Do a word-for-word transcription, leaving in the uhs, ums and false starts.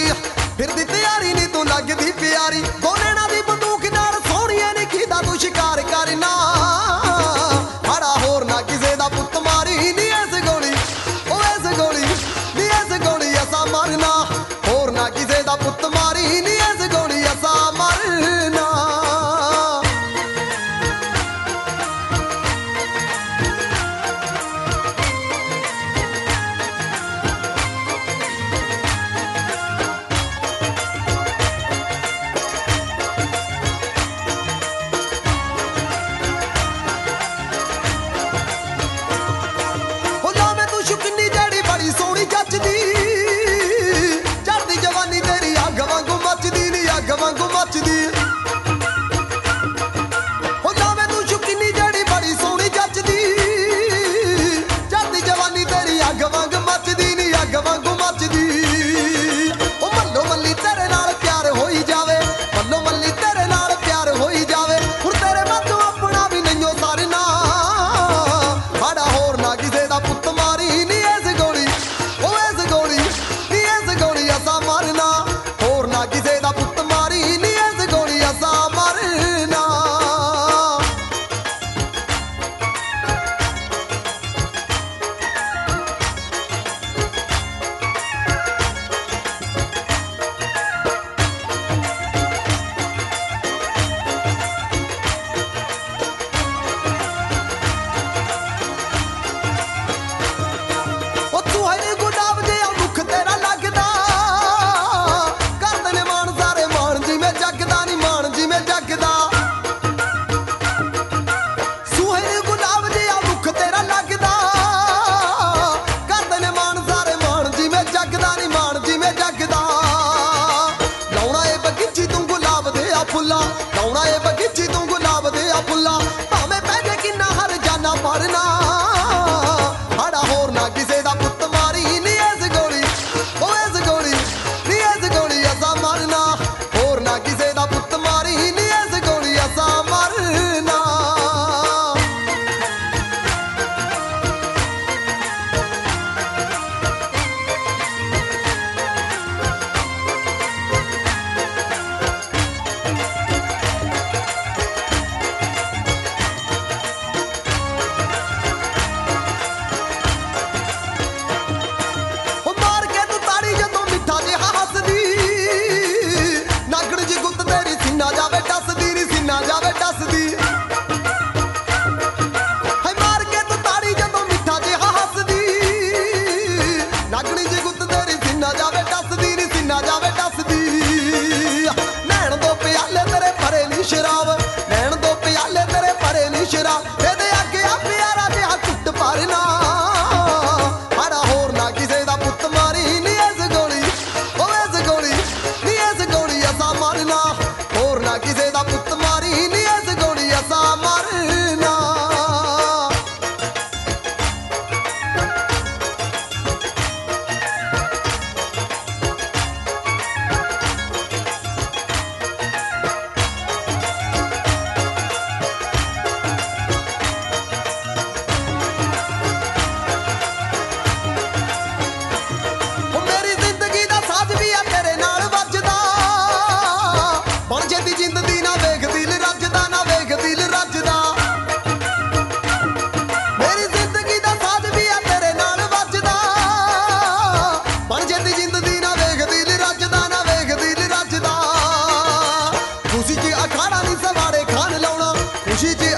फिरदी तैयारी नी तू लगदी प्यारी दो नैना दी बंदूक नाल सोहणिए नी कीदा तू शिकार करना खड़ा होर ना किसे दा पुत्त मारी नी इस गोली ओ इस गोली नी इस गोली असा मरना होर ना किसे दा पुत्त मारी नी इस गोली असा मरना। चढ़दी जवानी तेरी अग वांगू मचदी नी अग वांगू मचदी हो जावे तू शुकिनी जेड़ी बड़ी सोहनी जचदी चढ़दी जवानी तेरी अग वांग मचदी नी अग वांगू मचदी ओ मल्लो मल्ली तेरे नाल प्यार होई जावे मल्लो मल्ली तेरे नाल प्यार होई जावे हुण तेरे मत्तों अपना भी नहियो सरना साडा होर ना किसे दा पुत्त मारी नी इस गोली ओ इस गोली नी इस गोली असा मरना होर ना किसे दा पुत्त मारी नी इस गोली असा मरना। फुला लाउणा ए बगीची तू गुलाब दे आ फुला भावें पै जे किन्ना हर जाना भरना साडा होर ना किसे दा पुत्त मारी नी इस गोली ओ इस गोली नी इस गोली असा मरना होर ना किसे दा पुत्त मारी नी इस गोली असा मरना। सीना जावे टसदी नी सीना जावे टसदी है मार के तू ताड़ी जदों मिठा जिहा हसदी नागणी जी गुत्त तेरी सीना जावे टसदी नी सीना जावे टसदी नैन दो प्याले तेरे भरे नी शराब नैन दो प्याले तेरे भरे नी शराब एदे अगे आ प्यारा जिहा कुट भरना साडा होर ना किसे दा पुत्त मारी नी इस गोली ओ इस गोली नी इस गोली असा मरना होर ना किसे दा पुत्त मारी नी इस गोली असा मरना। मेरी जिंदगी दा साज भी आ तेरे नाल वजदा बन जेदी जिंद दी ना वेख दिल रजदा ना वेख दिल रजदा मेरी जिंदगी दा साज भी आ तेरे नाल वजदा बन जेदी जिंद दी ना वेख दिल रजदा ना वेख दिल रजदा खुशी च अखाड़ा नी सवाड़े खान लाउणा खुशी च